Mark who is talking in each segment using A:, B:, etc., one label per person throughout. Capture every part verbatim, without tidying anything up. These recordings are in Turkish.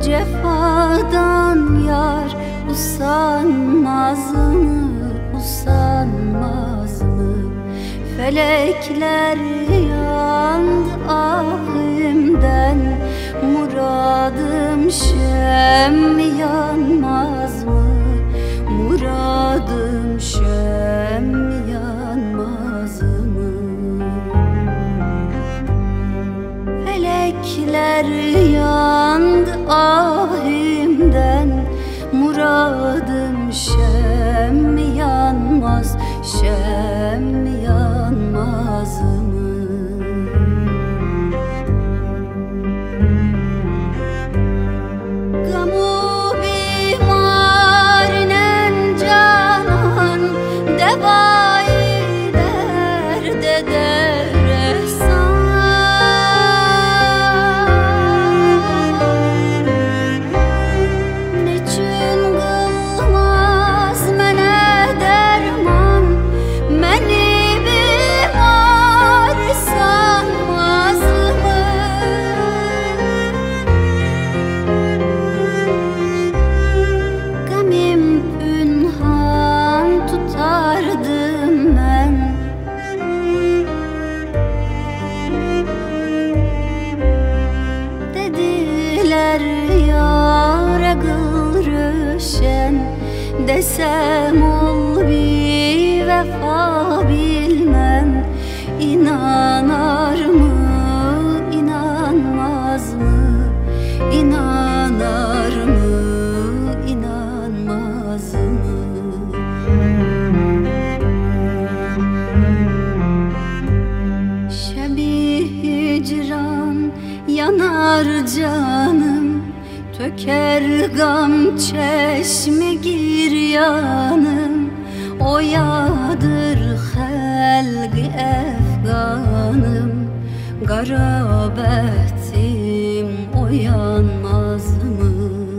A: cefadan yar usanmaz mı, usanmaz mı? Felekler yandı ahimden, muradım şem yanmaz mı? Muradım şem yanmaz mı? Felekler yandı ahimden, muradım şem yanmaz, şem yanmaz mı? Gamu bimarinen canan, devayı derde dersan. Neçün kılmaz mene derman, meni bimar sanmaz mı? Gamim pünhan tutardım ben, dediler yâre kıl röşen, desem ol bir vefa bilmem. İnanar mı, inanmaz mı? İnanar mı, inanmaz mı? Şebi hicran yanar canım, töker gam çeşmi giryanım. Oyadır helg-i efganım, garabetim oyanmaz mı?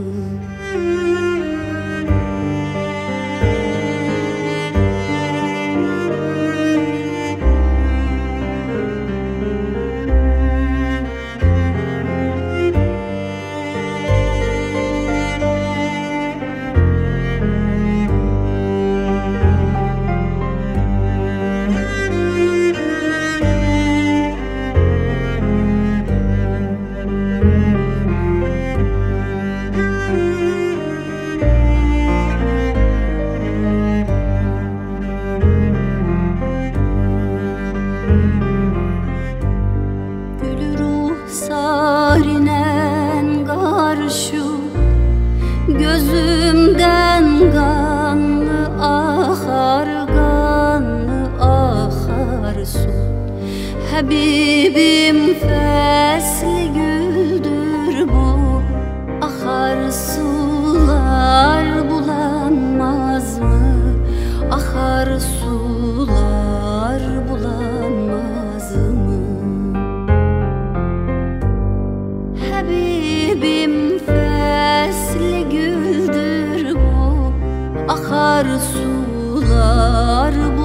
A: Sarinen karşı gözümden kanlı akar, kanlı akar su. Habibim fesli güldür bu, akar sular bulanmaz mı? Akar sular bulanmaz mı? Habibim fesli güldür bu, akar sular